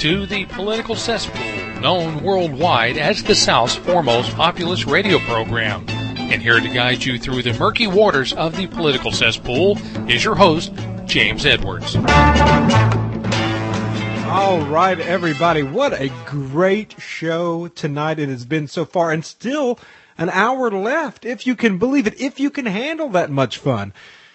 to the Political Cesspool, known worldwide as the South's foremost populist radio program. And here to guide you through the murky waters of the Political Cesspool is your host, James Edwards. All right, everybody, what a great show tonight it has been so far, and still an hour left, if you can believe it, if you can handle that much fun.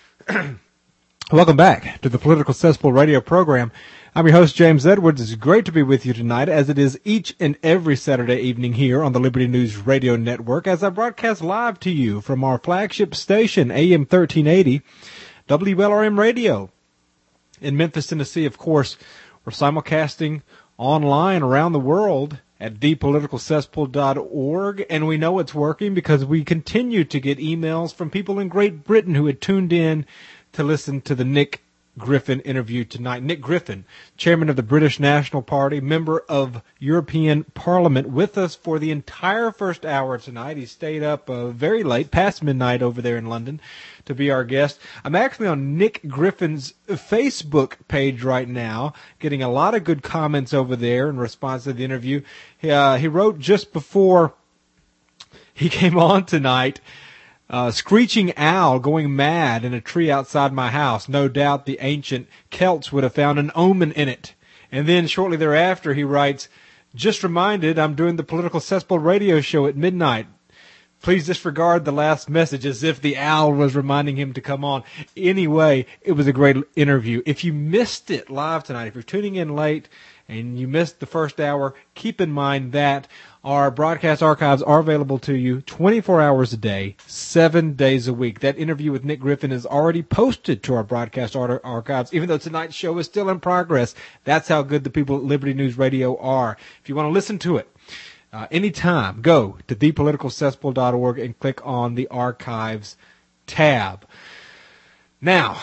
Welcome back to the Political Cesspool radio program. I'm your host, James Edwards. It's great to be with you tonight, as it is each and every Saturday evening here on the Liberty News Radio Network, as I broadcast live to you from our flagship station, AM 1380, WLRM Radio. In Memphis, Tennessee, of course, we're simulcasting online around the world at thepoliticalcesspool.org, and we know it's working because we continue to get emails from people in Great Britain who had tuned in to listen to the Nick Griffin interview tonight. Nick Griffin, chairman of the British National Party, member of European Parliament, with us for the entire first hour tonight. He stayed up very late, past midnight over there in London, to be our guest. I'm actually on Nick Griffin's Facebook page right now, getting a lot of good comments over there in response to the interview. He wrote just before he came on tonight, screeching owl going mad in a tree outside my house. No doubt the ancient Celts would have found an omen in it. And then shortly thereafter he writes, just reminded I'm doing the Political Cesspool radio show at midnight. Please disregard the last message, as if the owl was reminding him to come on. Anyway, it was a great interview. If you missed it live tonight, if you're tuning in late and you missed the first hour, keep in mind that our broadcast archives are available to you 24 hours a day, 7 days a week. That interview with Nick Griffin is already posted to our broadcast archives, even though tonight's show is still in progress. That's how good the people at Liberty News Radio are. If you want to listen to it anytime, go to thepoliticalcesspool.org and click on the archives tab. Now,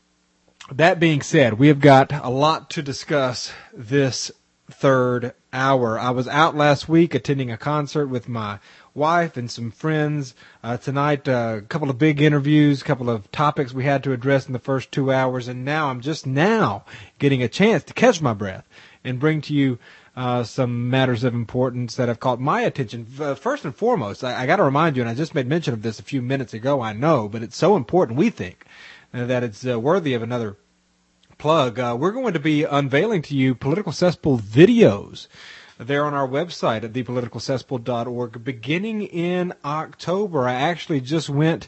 that being said, we have got a lot to discuss this third hour. I was out last week attending a concert with my wife and some friends. Tonight, a couple of big interviews, a couple of topics we had to address in the first 2 hours, and now I'm just now getting a chance to catch my breath and bring to you some matters of importance that have caught my attention. First and foremost, I got to remind you, and I just made mention of this a few minutes ago, I know, but it's so important, we think, that it's worthy of another plug. We're going to be unveiling to you Political Cesspool videos there on our website at thepoliticalcesspool.org beginning in October. I actually just went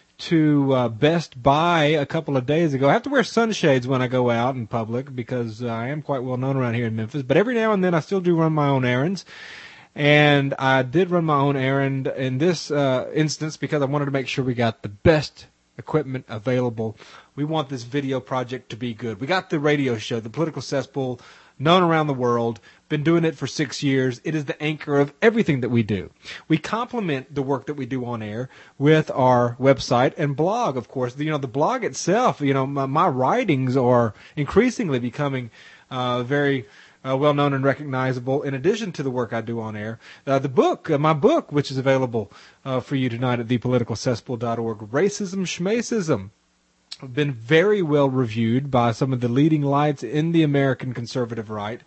to Best Buy a couple of days ago. I have to wear sunshades when I go out in public because I am quite well known around here in Memphis, but every now and then I still do run my own errands. And I did run my own errand in this instance because I wanted to make sure we got the best equipment available. We want this video project to be good. We got the radio show, the Political Cesspool, known around the world, been doing it for 6 years. It is the anchor of everything that we do. We complement the work that we do on air with our website and blog, of course. The blog itself, my writings are increasingly becoming very well known and recognizable, in addition to the work I do on air. The book, my book, which is available for you tonight at thepoliticalcesspool.org, Racism Schmacism, been very well reviewed by some of the leading lights in the American conservative right.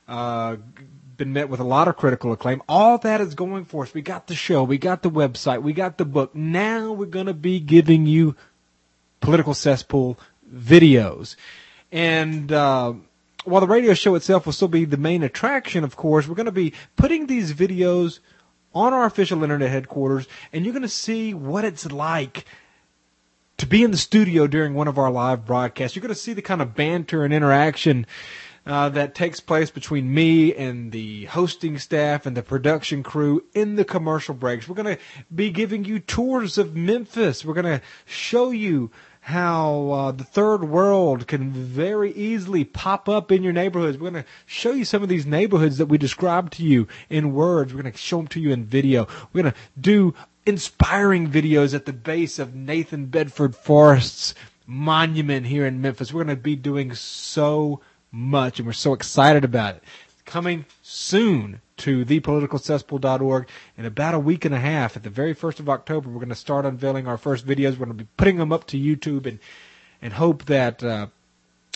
Been met with a lot of critical acclaim. All that is going for us. We got the show, we got the website, we got the book. Now we're going to be giving you Political Cesspool videos. And while the radio show itself will still be the main attraction, of course, we're going to be putting these videos on our official internet headquarters, and you're going to see what it's like to be in the studio during one of our live broadcasts. You're going to see the kind of banter and interaction that takes place between me and the hosting staff and the production crew in the commercial breaks. We're going to be giving you tours of Memphis. We're going to show you how the third world can very easily pop up in your neighborhoods. We're going to show you some of these neighborhoods that we described to you in words. We're going to show them to you in video. We're going to do inspiring videos at the base of Nathan Bedford Forrest's monument here in Memphis. We're going to be doing so much, and we're so excited about it. Coming soon to thepoliticalcesspool.org in about a week and a half. At the very 1st of October, we're going to start unveiling our first videos. We're going to be putting them up to YouTube and hope that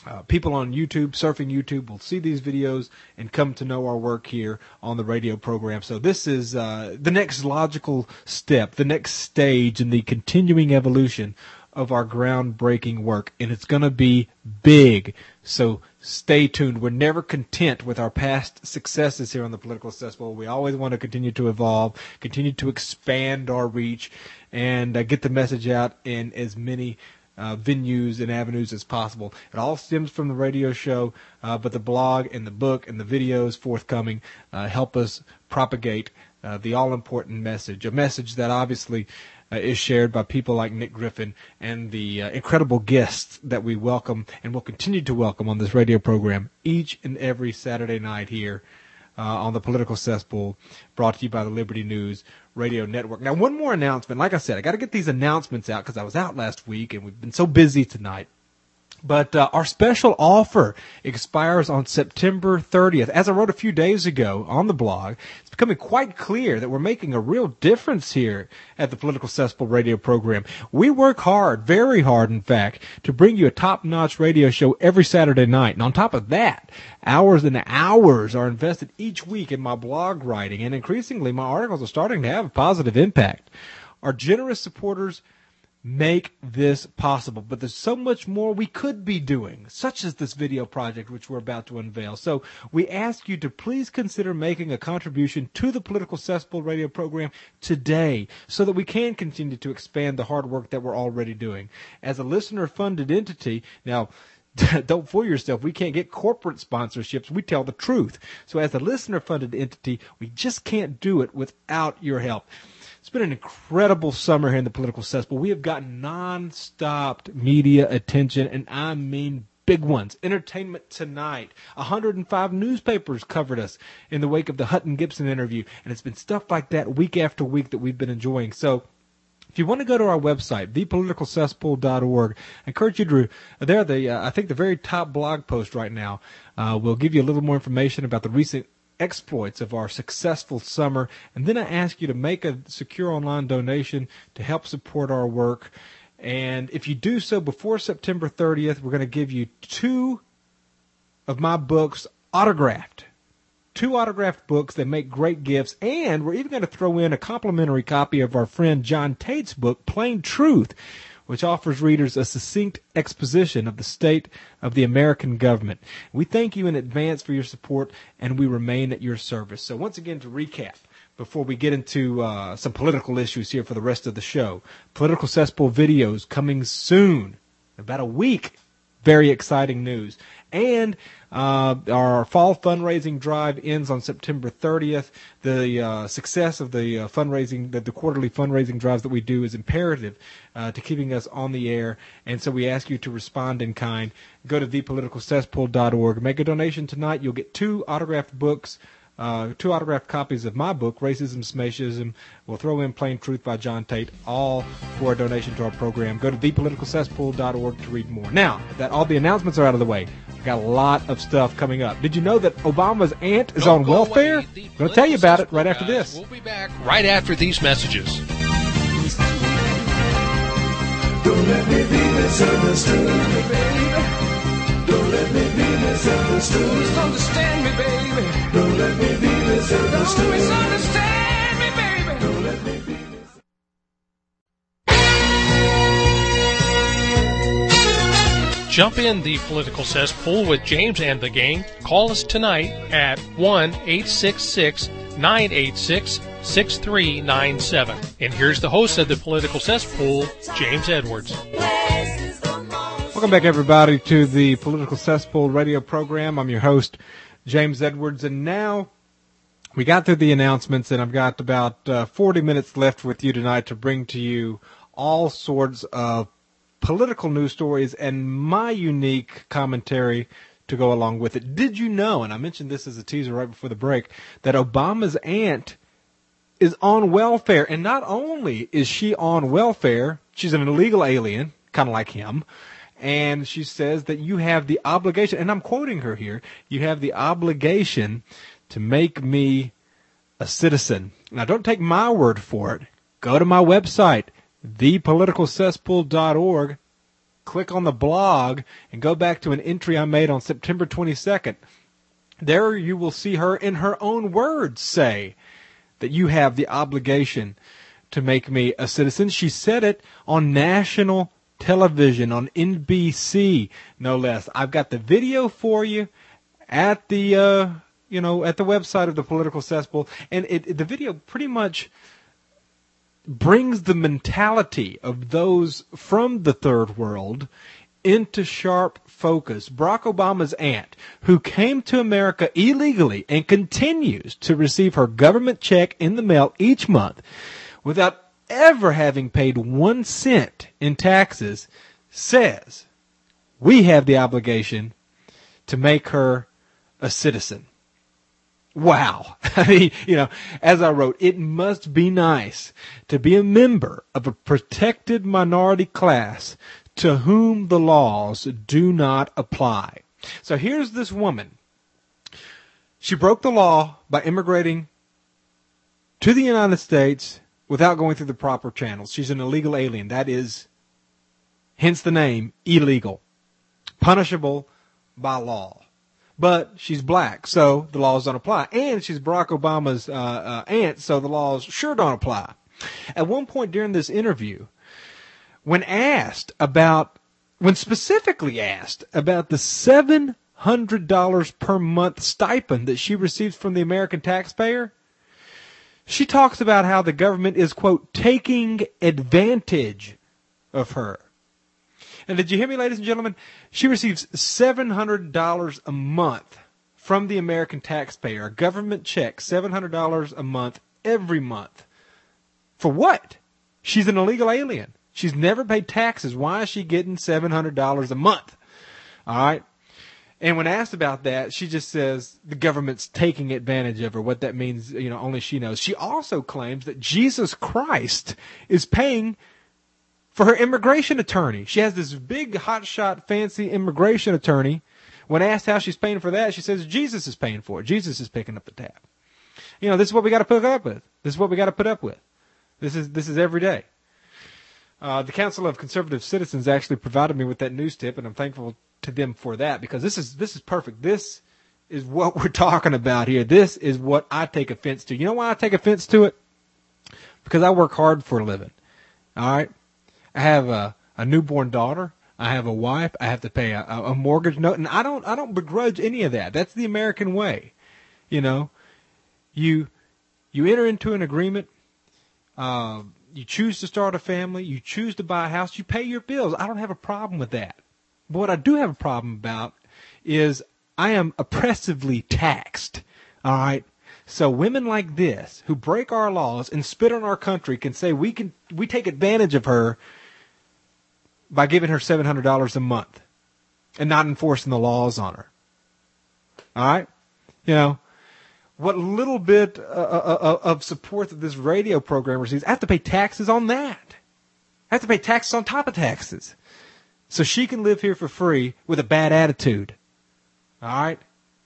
people on YouTube, surfing YouTube, will see these videos and come to know our work here on the radio program. So this is the next logical step, the next stage in the continuing evolution of our groundbreaking work, and it's going to be big. So stay tuned. We're never content with our past successes here on the Political Cesspool. We always want to continue to evolve, continue to expand our reach, and get the message out in as many venues and avenues as possible. It all stems from the radio show, but the blog and the book and the videos forthcoming help us propagate the all-important message, a message that obviously is shared by people like Nick Griffin and the incredible guests that we welcome and will continue to welcome on this radio program each and every Saturday night here on the Political Cesspool, brought to you by the Liberty News Radio Network. Now, one more announcement. Like I said, I got to get these announcements out because I was out last week and we've been so busy tonight. But our special offer expires on September 30th. As I wrote a few days ago on the blog, it's becoming quite clear that we're making a real difference here at the Political Cesspool radio program. We work hard, very hard, in fact, to bring you a top-notch radio show every Saturday night. And on top of that, hours and hours are invested each week in my blog writing, and increasingly my articles are starting to have a positive impact. Our generous supporters make this possible, but there's so much more we could be doing, such as this video project which we're about to unveil. So we ask you to please consider making a contribution to the Political Cesspool radio program today so that we can continue to expand the hard work that we're already doing. As a listener-funded entity, now, don't fool yourself. We can't get corporate sponsorships. We tell the truth. So as a listener-funded entity, we just can't do it without your help. It's been an incredible summer here in the Political Cesspool. We have gotten non-stop media attention, and I mean big ones. Entertainment Tonight. 105 newspapers covered us in the wake of the Hutton Gibson interview, and it's been stuff like that week after week that we've been enjoying. So if you want to go to our website, thepoliticalcesspool.org, I encourage you to, I think the very top blog post right now will give you a little more information about the recent exploits of our successful summer, and then I ask you to make a secure online donation to help support our work. And if you do so before September 30th, we're going to give you 2 of my books autographed. 2 autographed books that make great gifts, and we're even going to throw in a complimentary copy of our friend John Tate's book, Plain Truth, which offers readers a succinct exposition of the state of the American government. We thank you in advance for your support, and we remain at your service. So once again, to recap, before we get into some political issues here for the rest of the show, Political Cesspool videos coming soon, about a week. Very exciting news. And our fall fundraising drive ends on September 30th. The success of the fundraising, the quarterly fundraising drives that we do is imperative to keeping us on the air. And so we ask you to respond in kind. Go to thepoliticalcesspool.org. Make a donation tonight. You'll get 2 autographed books. 2 autographed copies of my book, Racism, Smashism. We'll throw in Plain Truth by John Tate, all for a donation to our program. Go to thepoliticalcesspool.org to read more. Now, that all the announcements are out of the way, we've got a lot of stuff coming up. Did you know that Obama's aunt is on welfare? I'm going to tell you about it right after this. We'll be back right after these messages. Don't let me be misunderstood, baby. Don't let me be misunderstood. Misunderstand me, baby. Don't let me be misunderstood. Don't misunderstand me, baby. Don't let me be misunderstood. Jump in the Political Cesspool with James and the gang. Call us tonight at 1-866-986-6397. And here's the host of the Political Cesspool, James Edwards. Welcome back, everybody, to the Political Cesspool radio program. I'm your host, James Edwards, and now we got through the announcements, and I've got about 40 minutes left with you tonight to bring to you all sorts of political news stories and my unique commentary to go along with it. Did you know, and I mentioned this as a teaser right before the break, that Obama's aunt is on welfare? And not only is she on welfare, she's an illegal alien, kind of like him. And she says that you have the obligation, and I'm quoting her here, you have the obligation to make me a citizen. Now, don't take my word for it. Go to my website, thepoliticalcesspool.org. click on the blog and go back to an entry I made on September 22nd. There you will see her in her own words say that you have the obligation to make me a citizen. She said it on national television, on NBC, no less. I've got the video for you at the, at the website of the Political Cesspool, and the video pretty much brings the mentality of those from the third world into sharp focus. Barack Obama's aunt, who came to America illegally and continues to receive her government check in the mail each month without ever having paid 1 cent in taxes, says we have the obligation to make her a citizen. Wow. I mean, as I wrote, it must be nice to be a member of a protected minority class to whom the laws do not apply. So here's this woman. She broke the law by immigrating to the United States without going through the proper channels. She's an illegal alien. That is, hence the name, illegal. Punishable by law. But she's black, so the laws don't apply. And she's Barack Obama's aunt, so the laws sure don't apply. At one point during this interview, when specifically asked about the $700 per month stipend that she receives from the American taxpayer, she talks about how the government is, quote, taking advantage of her. And did you hear me, ladies and gentlemen? She receives $700 a month from the American taxpayer, a government check, $700 a month, every month. For what? She's an illegal alien. She's never paid taxes. Why is she getting $700 a month? All right? And when asked about that, she just says the government's taking advantage of her. What that means, only she knows. She also claims that Jesus Christ is paying for her immigration attorney. She has this big, hotshot, fancy immigration attorney. When asked how she's paying for that, she says Jesus is paying for it. Jesus is picking up the tab. This is what we got to put up with. This is what we got to put up with. This is every day. The Council of Conservative Citizens actually provided me with that news tip, and I'm thankful to them for that, because this is perfect. This is what we're talking about here. This is what I take offense to. You know why I take offense to it? Because I work hard for a living. All right? I have a newborn daughter. I have a wife. I have to pay a mortgage note, and I don't begrudge any of that. That's the American way. You enter into an agreement. You choose to start a family. You choose to buy a house. You pay your bills. I don't have a problem with that. But what I do have a problem about is I am oppressively taxed. All right? So women like this who break our laws and spit on our country can say we take advantage of her by giving her $700 a month and not enforcing the laws on her. All right? What little bit of support that this radio program receives, I have to pay taxes on that. I have to pay taxes on top of taxes. So she can live here for free with a bad attitude. All right?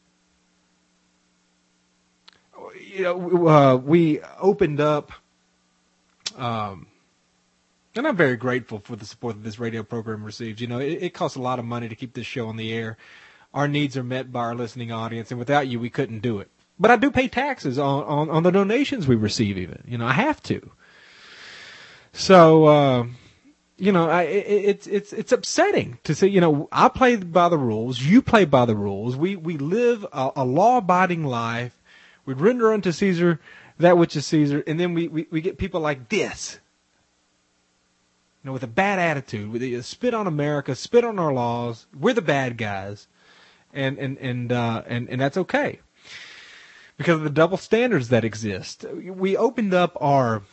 We opened up, and I'm very grateful for the support that this radio program receives. It costs a lot of money to keep this show on the air. Our needs are met by our listening audience, and without you, we couldn't do it. But I do pay taxes on the donations we receive even. I have to. So, it's upsetting to say, I play by the rules, you play by the rules. We live a law-abiding life. We render unto Caesar that which is Caesar, and then we get people like this, with a bad attitude, with spit on America, spit on our laws. We're the bad guys, and that's okay because of the double standards that exist. We opened up our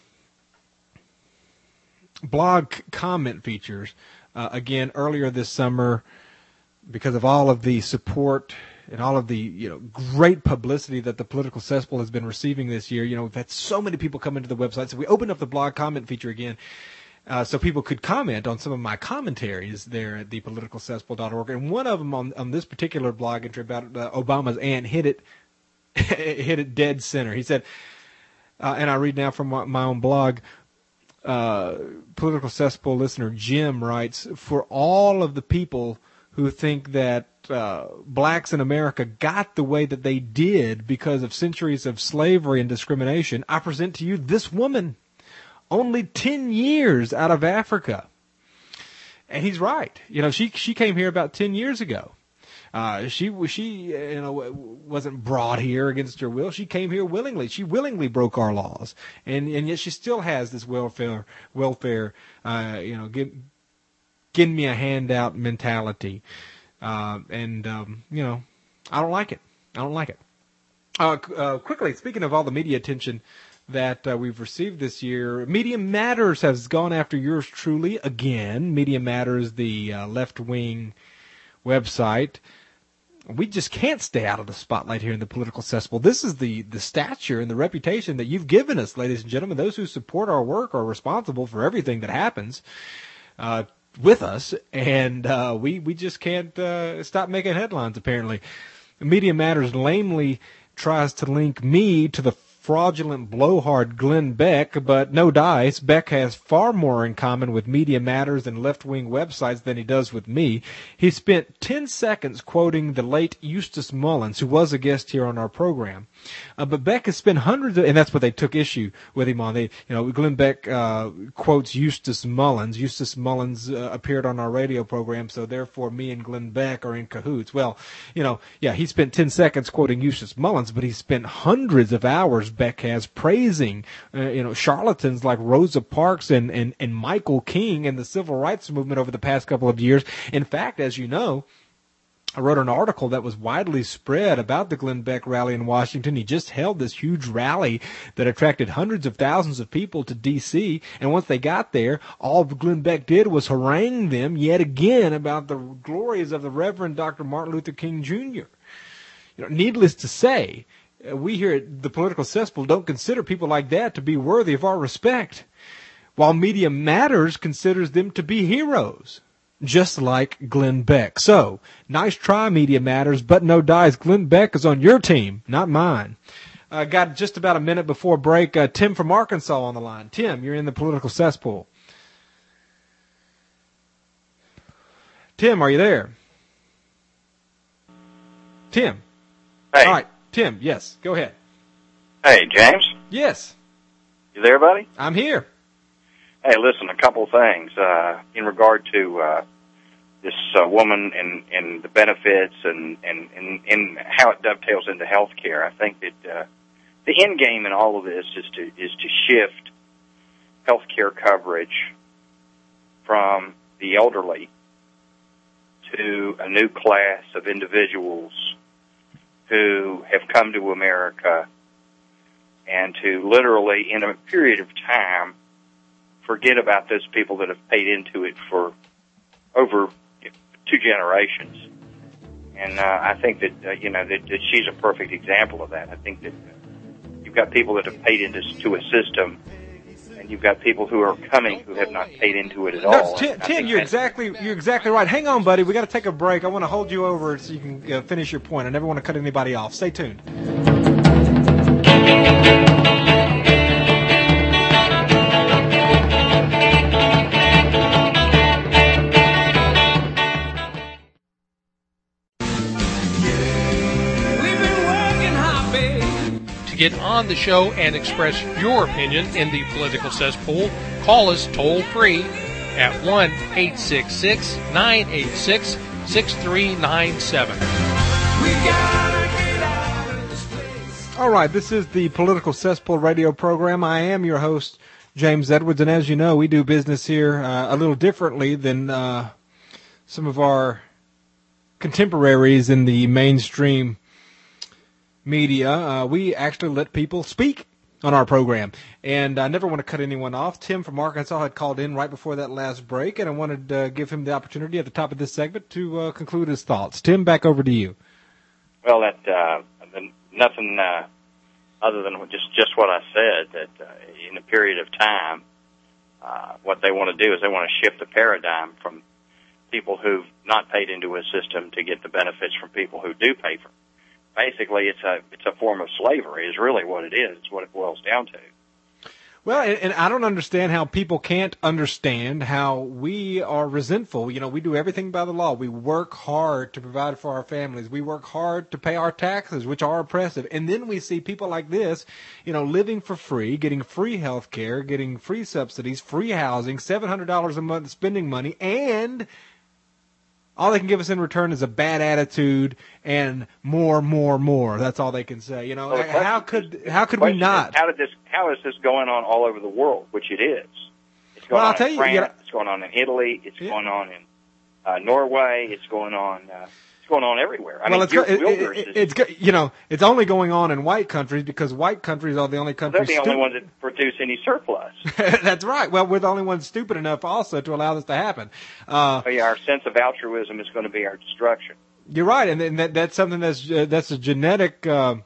blog comment features again earlier this summer because of all of the support and all of the great publicity that the Political Cesspool has been receiving this year. We've had so many people come into the website, so we opened up the blog comment feature again so people could comment on some of my commentaries there at thepoliticalcesspool.org. And one of them on this particular blog entry about Obama's aunt hit it dead center. He said, and I read now from my own blog, Political Cesspool listener Jim writes, for all of the people who think that blacks in America got the way that they did because of centuries of slavery and discrimination, I present to you this woman, only 10 years out of Africa. And he's right. You know, she came here about 10 years ago. She wasn't brought here against her will. She came here willingly. She willingly broke our laws, and yet she still has this welfare. Give me a handout mentality, I don't like it. I don't like it. Quickly, speaking of all the media attention that we've received this year, Media Matters has gone after yours truly again. Media Matters, the left-wing website. We just can't stay out of the spotlight here in the Political Cesspool. This is the stature and the reputation that you've given us, ladies and gentlemen. Those who support our work are responsible for everything that happens with us, and we just can't stop making headlines, apparently. Media Matters lamely tries to link me to the fraudulent blowhard Glenn Beck, but no dice. Beck has far more in common with Media Matters and left-wing websites than he does with me. He spent 10 seconds quoting the late Eustace Mullins, who was a guest here on our program. But Beck has spent hundreds of, and that's what they took issue with him on. Glenn Beck quotes Eustace Mullins. Eustace Mullins appeared on our radio program, so therefore me and Glenn Beck are in cahoots. Well, he spent 10 seconds quoting Eustace Mullins, but he spent hundreds of hours, Beck has, praising, charlatans like Rosa Parks and Michael King and the civil rights movement over the past couple of years. In fact, as you know, I wrote an article that was widely spread about the Glenn Beck rally in Washington. He just held this huge rally that attracted hundreds of thousands of people to D.C., and once they got there, all Glenn Beck did was harangue them yet again about the glories of the Reverend Dr. Martin Luther King Jr. Needless to say, we here at the Political Cesspool don't consider people like that to be worthy of our respect, while Media Matters considers them to be heroes, just like Glenn Beck. So, nice try, Media Matters, but no dice. Glenn Beck is on your team, not mine. Got just about a minute before break. Tim from Arkansas on the line. Tim, you're in the Political Cesspool. Tim, are you there? Tim. Hey. All right, Tim, yes, go ahead. Hey, James? Yes. You there, buddy? I'm here. Hey, listen, a couple of things. In regard to this woman and the benefits and how it dovetails into health care, I think that the end game in all of this is to shift health care coverage from the elderly to a new class of individuals who have come to America and to literally, in a period of time, forget about those people that have paid into it for over 2 generations. And I think that, that she's a perfect example of that. I think that you've got people that have paid into a system, and you've got people who are coming who have not paid into it at all. Tim, you're exactly right. Hang on, buddy. We got to take a break. I want to hold you over so you can finish your point. I never want to cut anybody off. Stay tuned. To get on the show and express your opinion in the Political Cesspool, call us toll-free at 1-866-986-6397. All right, this is the Political Cesspool radio program. I am your host, James Edwards, and as you know, we do business here a little differently than some of our contemporaries in the mainstream media. We actually let people speak on our program, and I never want to cut anyone off. Tim from Arkansas had called in right before that last break, and I wanted to give him the opportunity at the top of this segment to conclude his thoughts. Tim, back over to you. Well, nothing other than just what I said, that in a period of time, what they want to do is they want to shift the paradigm from people who've not paid into a system to get the benefits from people who do pay for it. Basically, it's a form of slavery is really what it is. It's what it boils down to. Well, and I don't understand how people can't understand how we are resentful. You know, we do everything by the law. We work hard to provide for our families. We work hard to pay our taxes, which are oppressive. And then we see people like this, you know, living for free, getting free health care, getting free subsidies, free housing, $700 a month spending money, and all they can give us in return is a bad attitude and more. That's all they can say. You know, how could we not? How is this going on all over the world? Which it is. It's going on in France. It's going on in Italy. It's going on in Norway. It's going on. It's going on everywhere. I mean, it's only going on in white countries because white countries are the only countries. They're the only ones that produce any surplus. That's right. Well, we're the only ones stupid enough also to allow this to happen. Our sense of altruism is going to be our destruction. You're right, and that's something that's a genetic,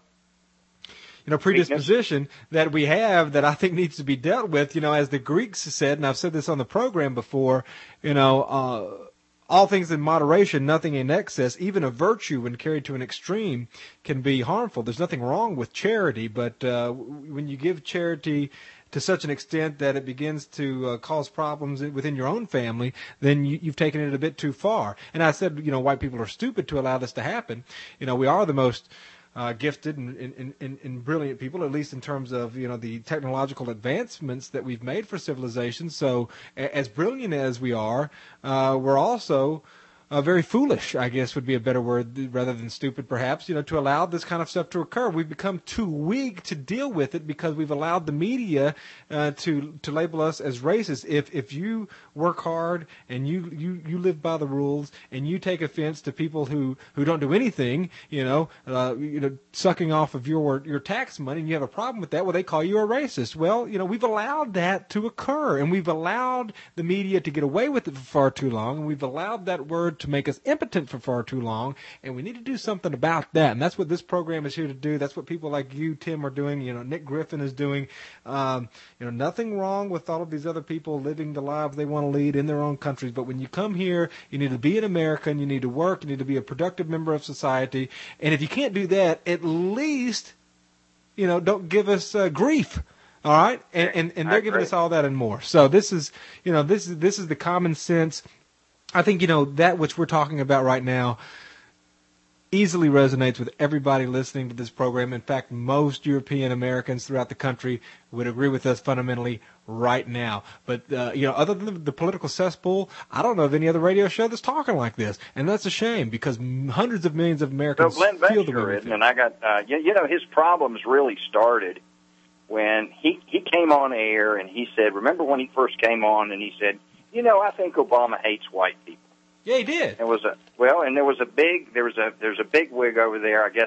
predisposition that we have that I think needs to be dealt with. You know, as the Greeks said, and I've said this on the program before. You know. All things in moderation, nothing in excess. Even a virtue, when carried to an extreme, can be harmful. There's nothing wrong with charity, but when you give charity to such an extent that it begins to cause problems within your own family, then you've taken it a bit too far. And I said, you know, white people are stupid to allow this to happen. You know, we are the most gifted and brilliant people, at least in terms of, you know, the technological advancements that we've made for civilization. So as brilliant as we are, we're also very foolish, I guess would be a better word rather than stupid, perhaps, you know, to allow this kind of stuff to occur. We've become too weak to deal with it because we've allowed the media to label us as racist. If you work hard and you live by the rules and you take offense to people who don't do anything, sucking off of your tax money, and you have a problem with that, well, they call you a racist. Well, you know, we've allowed that to occur, and we've allowed the media to get away with it for far too long, and we've allowed that word to make us impotent for far too long, and we need to do something about that. And that's what this program is here to do. That's what people like you, Tim, are doing. You know, Nick Griffin is doing. Nothing wrong with all of these other people living the lives they want to lead in their own countries. But when you come here, you need to be an American. You need to work. You need to be a productive member of society. And if you can't do that, at least, you know, don't give us grief. All right, and they're giving us all that and more. So this is the common sense. I think, you know, that which we're talking about right now easily resonates with everybody listening to this program. In fact, most European Americans throughout the country would agree with us fundamentally right now. But, other than the political cesspool, I don't know of any other radio show that's talking like this. And that's a shame because hundreds of millions of Americans feel the way we feel. And I got, his problems really started when he came on air and he said, remember when he first came on and he said, you know, I think Obama hates white people. Yeah, he did. There was a big wig over there, I guess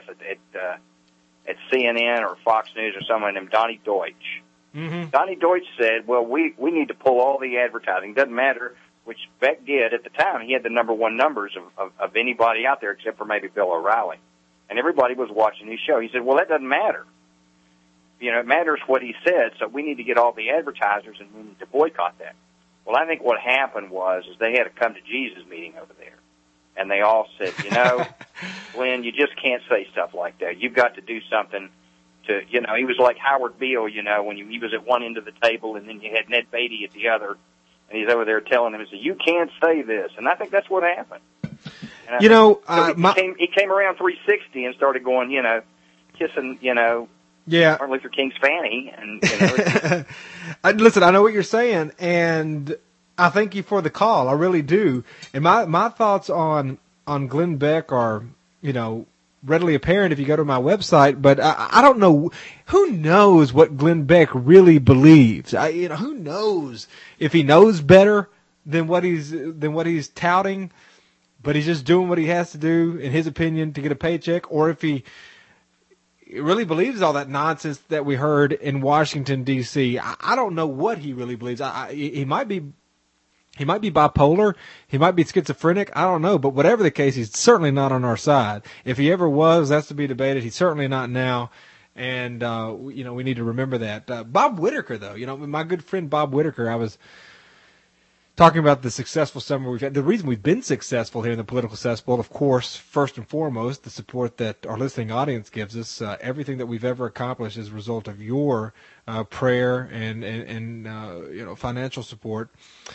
at CNN or Fox News or someone named Donnie Deutsch. Mm-hmm. Donnie Deutsch said, well, we need to pull all the advertising. Doesn't matter, which Beck did at the time. He had the number one numbers of anybody out there except for maybe Bill O'Reilly. And everybody was watching his show. He said, well, that doesn't matter. You know, it matters what he said, so we need to get all the advertisers and we need to boycott that. Well, I think what happened was they had a come to Jesus meeting over there. And they all said, you know, Glenn, you just can't say stuff like that. You've got to do something to, you know, he was like Howard Beale, you know, when he was at one end of the table and then you had Ned Beatty at the other. And he's over there telling him, he said, you can't say this. And I think that's what happened. You know, he came around 360 and started going, you know, kissing, you know, yeah, Martin Luther King's fanny, and you know. Listen, I know what you're saying, and I thank you for the call. I really do. And my thoughts on Glenn Beck are, you know, readily apparent if you go to my website. But I don't know. Who knows what Glenn Beck really believes? Who knows if he knows better than what he's touting, but he's just doing what he has to do, in his opinion, to get a paycheck, or if he really believes all that nonsense that we heard in Washington, D.C. I don't know what he really believes. He might be bipolar. He might be schizophrenic. I don't know. But whatever the case, he's certainly not on our side. If he ever was, that's to be debated. He's certainly not now. And, we need to remember that. Bob Whitaker, though, you know, my good friend Bob Whitaker, I was talking about the successful summer we've had. The reason we've been successful here in the political cesspool, of course, first and foremost, the support that our listening audience gives us. Everything that we've ever accomplished is a result of your prayer and financial support.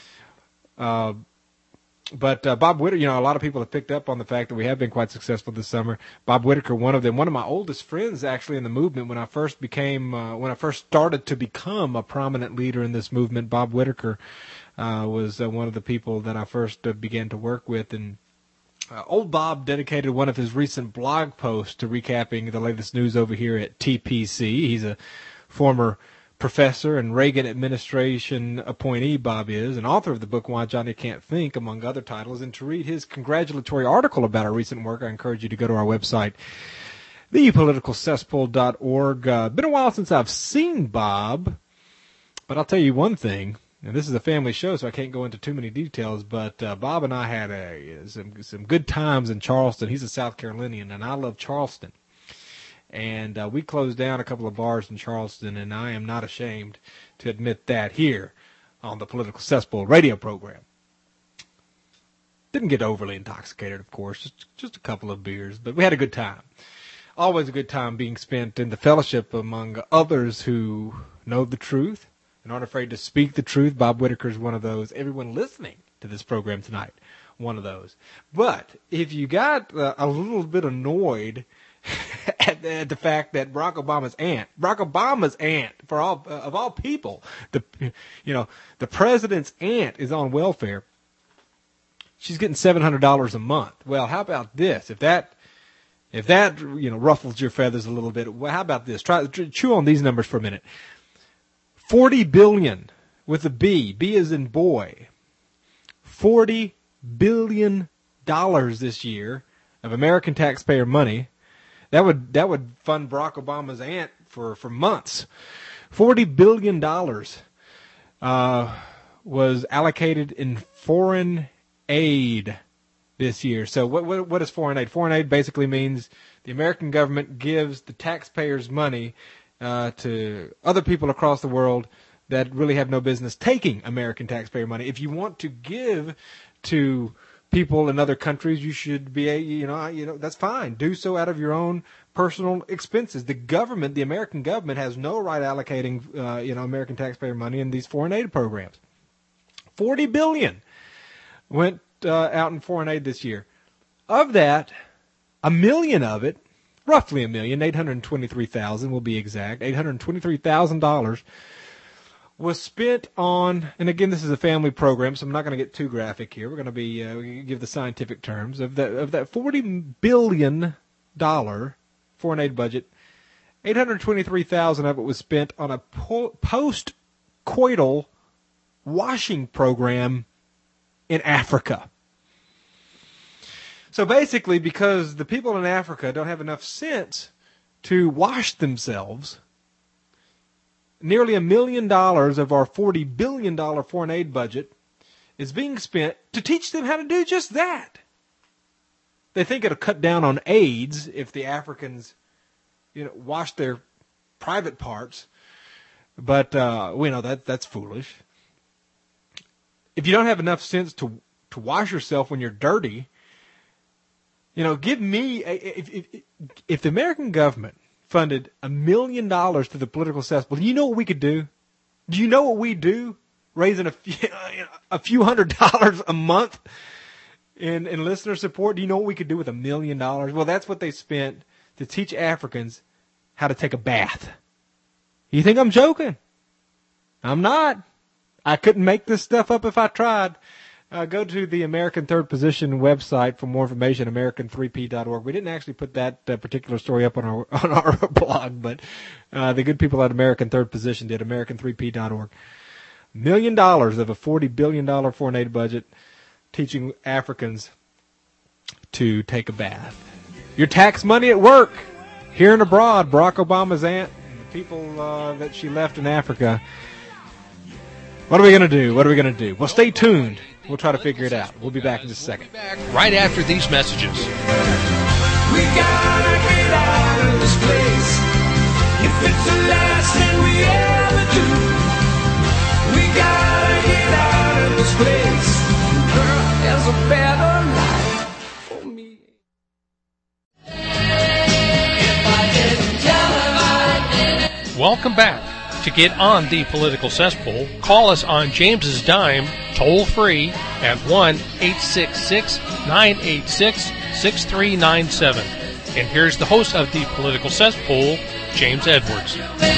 But Bob Whitaker, a lot of people have picked up on the fact that we have been quite successful this summer. Bob Whitaker, one of my oldest friends actually in the movement when I first started to become a prominent leader in this movement. Bob Whitaker was one of the people that I first began to work with, and old Bob dedicated one of his recent blog posts to recapping the latest news over here at TPC. He's a former professor and Reagan administration appointee, Bob is, and author of the book Why Johnny Can't Think, among other titles. And to read his congratulatory article about our recent work, I encourage you to go to our website, thepoliticalcesspool.org. Been a while since I've seen Bob, but I'll tell you one thing, and this is a family show, so I can't go into too many details, but Bob and I had some good times in Charleston. He's a South Carolinian, and I love Charleston. And we closed down a couple of bars in Charleston, and I am not ashamed to admit that here on the Political Cesspool radio program. Didn't get overly intoxicated, of course, just a couple of beers, but we had a good time. Always a good time being spent in the fellowship among others who know the truth and aren't afraid to speak the truth. Bob Whitaker is one of those. Everyone listening to this program tonight, one of those. But if you got a little bit annoyed at the fact that Barack Obama's aunt, of all people, the president's aunt is on welfare. She's getting $700 a month. Well, how about this? If that ruffles your feathers a little bit, well, how about this? Try chew on these numbers for a minute. $40 billion with a B. B as in boy. $40 billion this year of American taxpayer money. That would fund Barack Obama's aunt for months. $40 billion was allocated in foreign aid this year. So what is foreign aid? Foreign aid basically means the American government gives the taxpayers' money to other people across the world that really have no business taking American taxpayer money. If you want to give to people in other countries, you should be, that's fine. Do so out of your own personal expenses. The government, the American government, has no right allocating, American taxpayer money in these foreign aid programs. $40 billion went out in foreign aid this year. Of that, $1 million of it, roughly $1 million, 823,000 will be exact, $823,000 was spent on, and again, this is a family program, so I'm not going to get too graphic here. We're going to be give the scientific terms of that $40 billion foreign aid budget. 823,000 of it was spent on a post-coital washing program in Africa. So basically, because the people in Africa don't have enough sense to wash themselves, nearly $1 million of our $40 billion foreign aid budget is being spent to teach them how to do just that. They think it'll cut down on AIDS if the Africans, wash their private parts, but we know that's foolish. If you don't have enough sense to wash yourself when you're dirty, give me if the American government funded $1 million to the political cesspool, do you know what we could do? Do you know what we do? Raising a few $100s a month in listener support. Do you know what we could do with $1 million? Well, that's what they spent to teach Africans how to take a bath. You think I'm joking? I'm not. I couldn't make this stuff up if I tried. Go to the American Third Position website for more information, American3P.org. We didn't actually put that particular story up on our blog, but the good people at American Third Position did, American3P.org. $1 million of a $40 billion foreign aid budget teaching Africans to take a bath. Your tax money at work, here and abroad, Barack Obama's aunt, and the people that she left in Africa. What are we going to do? Well, stay tuned. We'll try to figure it out. We'll be back in just a second. Right after these messages. We gotta get out of this place. If it's the last thing we ever do, we gotta get out of this place. Girl, there's a better life for me. Welcome back. To get on the political cesspool, call us on James's dime, toll free at 1-866-986-6397. And here's the host of the political cesspool, James Edwards.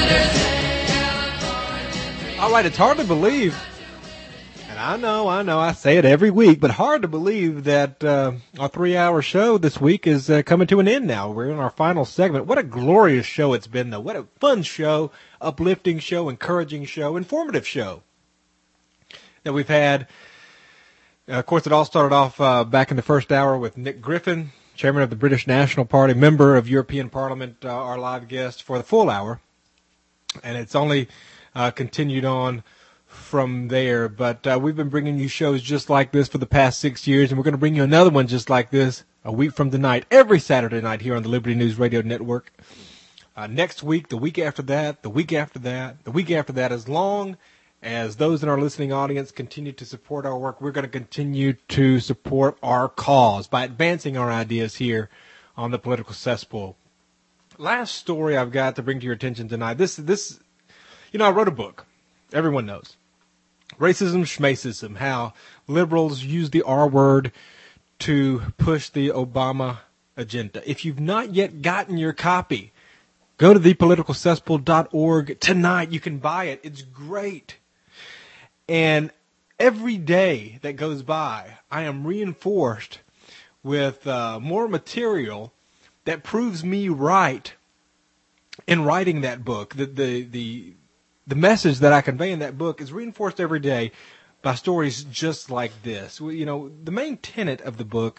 All right, it's hard to believe, and I know, I say it every week, but hard to believe that our 3-hour show this week is coming to an end now. We're in our final segment. What a glorious show it's been, though. What a fun show, uplifting show, encouraging show, informative show that we've had. Of course, it all started off back in the first hour with Nick Griffin, chairman of the British National Party, member of European Parliament, our live guest for the full hour. And it's only continued on from there. But we've been bringing you shows just like this for the past 6 years, and we're going to bring you another one just like this a week from tonight, every Saturday night here on the Liberty News Radio Network. Next week, the week after that, the week after that, the week after that, as long as those in our listening audience continue to support our work, we're going to continue to support our cause by advancing our ideas here on the political cesspool. Last story I've got to bring to your attention tonight. This, I wrote a book. Everyone knows. Racism, Schmacism, how liberals use the R word to push the Obama agenda. If you've not yet gotten your copy, go to thepoliticalcesspool.org tonight. You can buy it. It's great. And every day that goes by, I am reinforced with more material that proves me right in writing that book. The message that I convey in that book is reinforced every day by stories just like this. The main tenet of the book,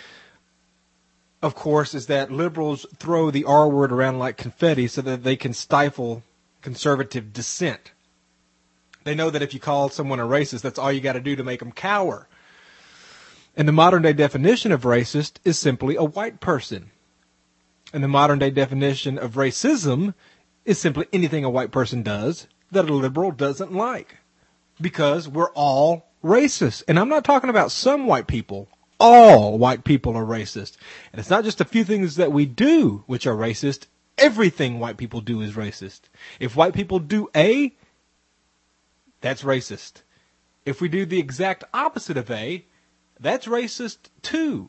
of course, is that liberals throw the R word around like confetti so that they can stifle conservative dissent. They know that if you call someone a racist, that's all you got to do to make them cower. And the modern day definition of racist is simply a white person. And the modern day definition of racism is simply anything a white person does that a liberal doesn't like. Because we're all racist. And I'm not talking about some white people. All white people are racist. And it's not just a few things that we do which are racist. Everything white people do is racist. If white people do A, that's racist. If we do the exact opposite of A, that's racist too.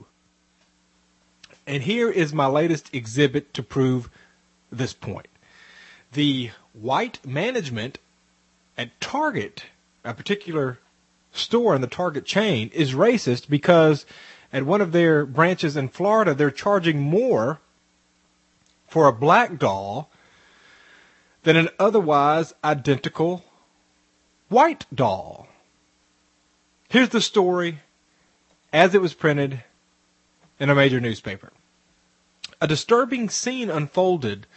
And here is my latest exhibit to prove this point. The white management at Target, a particular store in the Target chain, is racist because at one of their branches in Florida, they're charging more for a black doll than an otherwise identical white doll. Here's the story as it was printed in a major newspaper. A disturbing scene unfolded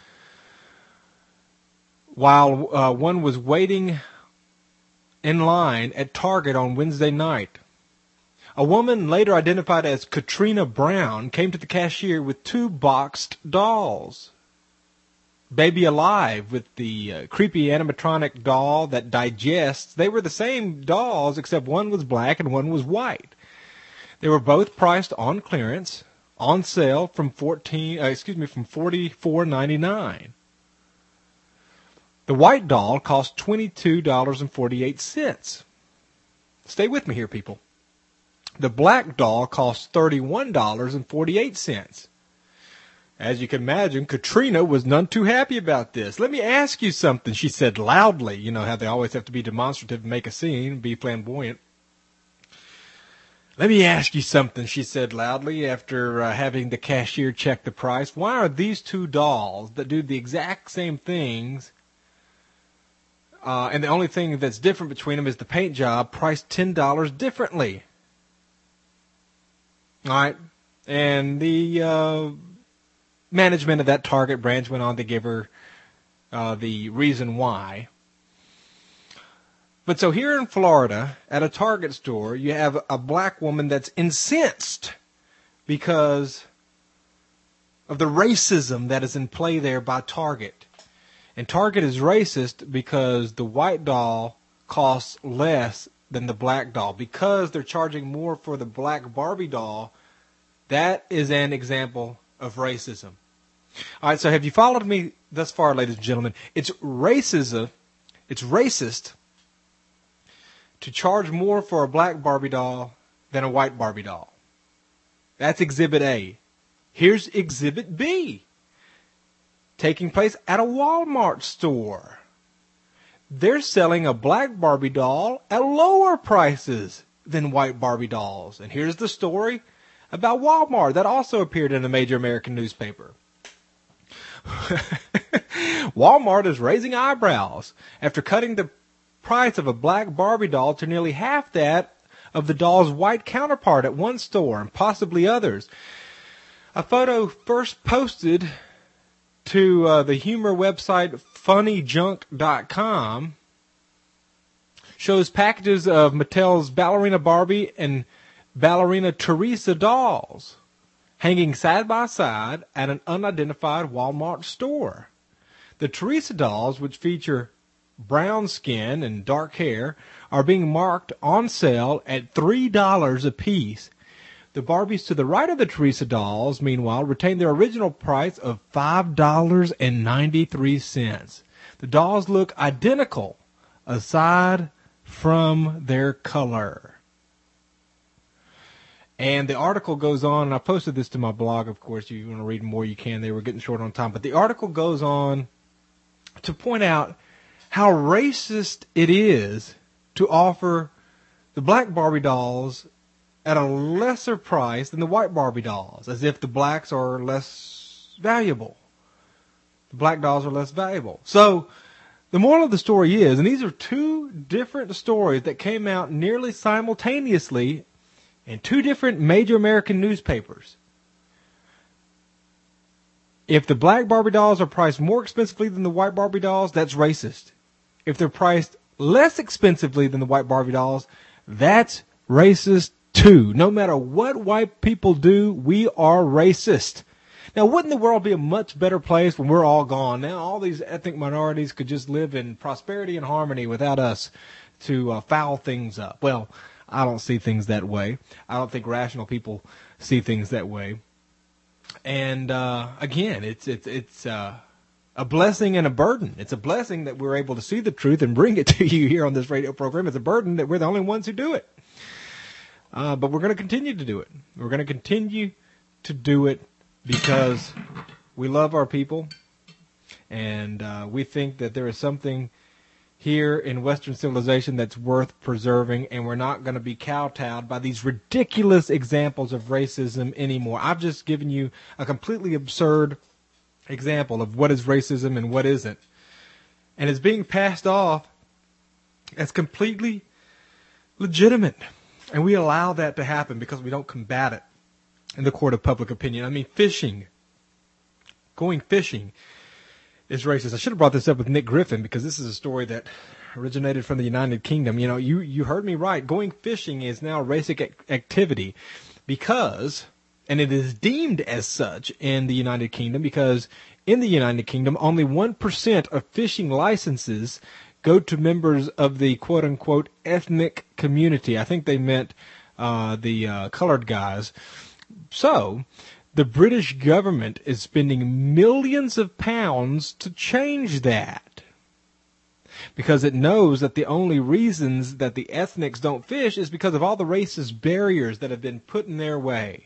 while one was waiting in line at Target on Wednesday night. A woman later identified as Katrina Brown came to the cashier with 2 boxed dolls. Baby Alive with the creepy animatronic doll that digests. They were the same dolls except one was black and one was white. They were both priced on clearance, on sale from $44.99. The white doll cost $22.48. Stay with me here, people. The black doll cost $31.48. As you can imagine, Katrina was none too happy about this. "Let me ask you something," she said loudly. You know how they always have to be demonstrative, make a scene, be flamboyant. "Let me ask you something," she said loudly after having the cashier check the price. "Why are these 2 dolls that do the exact same things, and the only thing that's different between them is the paint job, priced $10 differently?" All right. And the management of that Target branch went on to give her the reason why. But so here in Florida, at a Target store, you have a black woman that's incensed because of the racism that is in play there by Target. And Target is racist because the white doll costs less than the black doll because they're charging more for the black Barbie doll. That is an example of racism. All right, so have you followed me thus far, ladies and gentlemen? It's racism. It's racist to charge more for a black Barbie doll than a white Barbie doll. That's Exhibit A. Here's Exhibit B. Taking place at a Walmart store. They're selling a black Barbie doll at lower prices than white Barbie dolls. And here's the story about Walmart that also appeared in a major American newspaper. Walmart is raising eyebrows after cutting the price of a black Barbie doll to nearly half that of the doll's white counterpart at one store and possibly others. A photo first posted to the humor website funnyjunk.com shows packages of Mattel's Ballerina Barbie and Ballerina Teresa dolls hanging side by side at an unidentified Walmart store. The Teresa dolls, which feature brown skin and dark hair, are being marked on sale at $3 a piece. The Barbies to the right of the Teresa dolls, meanwhile, retain their original price of $5.93. The dolls look identical, aside from their color. And the article goes on, and I posted this to my blog, of course. If you want to read more, you can. They were getting short on time. But the article goes on to point out how racist it is to offer the black Barbie dolls at a lesser price than the white Barbie dolls, as if the blacks are less valuable. The black dolls are less valuable. So the moral of the story is, and these are two different stories that came out nearly simultaneously in two different major American newspapers. If the black Barbie dolls are priced more expensively than the white Barbie dolls, that's racist. If they're priced less expensively than the white Barbie dolls, that's racist too. No matter what white people do, we are racist. Now, wouldn't the world be a much better place when we're all gone? Now, all these ethnic minorities could just live in prosperity and harmony without us to foul things up. Well, I don't see things that way. I don't think rational people see things that way. And again, it's a blessing and a burden. It's a blessing that we're able to see the truth and bring it to you here on this radio program. It's a burden that we're the only ones who do it. But we're going to continue to do it. We're going to continue to do it because we love our people, and we think that there is something here in Western civilization that's worth preserving, and we're not going to be kowtowed by these ridiculous examples of racism anymore. I've just given you a completely absurd example of what is racism and what isn't, and it's being passed off as completely legitimate. And we allow that to happen because we don't combat it in the court of public opinion. I mean, going fishing is racist. I should have brought this up with Nick Griffin because this is a story that originated from the United Kingdom. You know, you heard me right. Going fishing is now a racist activity because, and it is deemed as such in the United Kingdom because in the United Kingdom, only 1% of fishing licenses go to members of the quote-unquote ethnic community. I think they meant the colored guys. So the British government is spending millions of pounds to change that because it knows that the only reasons that the ethnics don't fish is because of all the racist barriers that have been put in their way.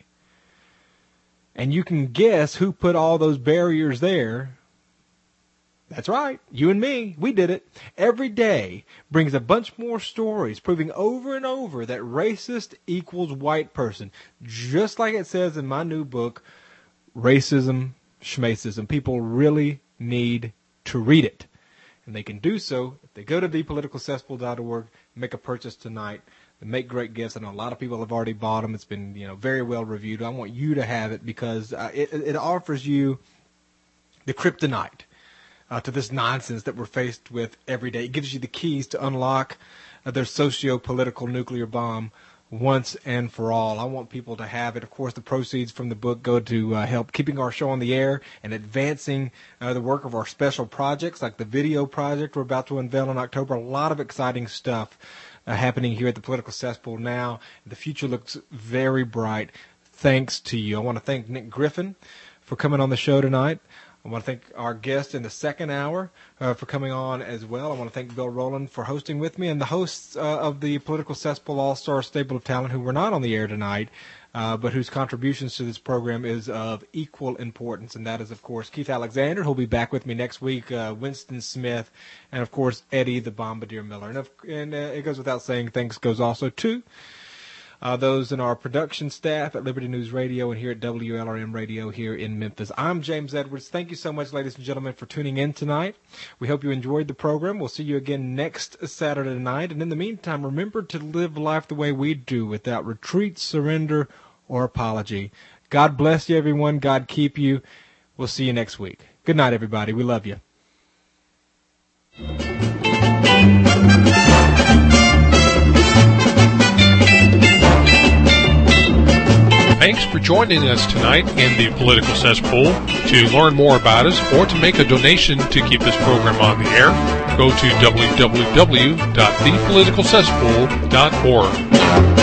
And you can guess who put all those barriers there. That's right, you and me, we did it. Every day brings a bunch more stories proving over and over that racist equals white person. Just like it says in my new book, Racism, Schmacism. People really need to read it. And they can do so if they go to thepoliticalcesspool.org, make a purchase tonight. They make great gifts. I know a lot of people have already bought them. It's been, very well reviewed. I want you to have it because it offers you the kryptonite to this nonsense that we're faced with every day. It gives you the keys to unlock their socio-political nuclear bomb once and for all. I want people to have it. Of course, the proceeds from the book go to help keeping our show on the air and advancing the work of our special projects like the video project we're about to unveil in October. A lot of exciting stuff happening here at the Political Cesspool now. The future looks very bright thanks to you. I want to thank Nick Griffin for coming on the show tonight. I want to thank our guest in the second hour for coming on as well. I want to thank Bill Rowland for hosting with me, and the hosts of the Political Cesspool All-Star Stable of Talent who were not on the air tonight, but whose contributions to this program is of equal importance, and that is, of course, Keith Alexander, who'll be back with me next week, Winston Smith, and, of course, Eddie the Bombardier Miller. And it goes without saying, thanks goes also to those in our production staff at Liberty News Radio and here at WLRM Radio here in Memphis. I'm James Edwards. Thank you so much, ladies and gentlemen, for tuning in tonight. We hope you enjoyed the program. We'll see you again next Saturday night. And in the meantime, remember to live life the way we do, without retreat, surrender, or apology. God bless you, everyone. God keep you. We'll see you next week. Good night, everybody. We love you. Thanks for joining us tonight in the Political Cesspool. To learn more about us or to make a donation to keep this program on the air, go to www.thepoliticalcesspool.org.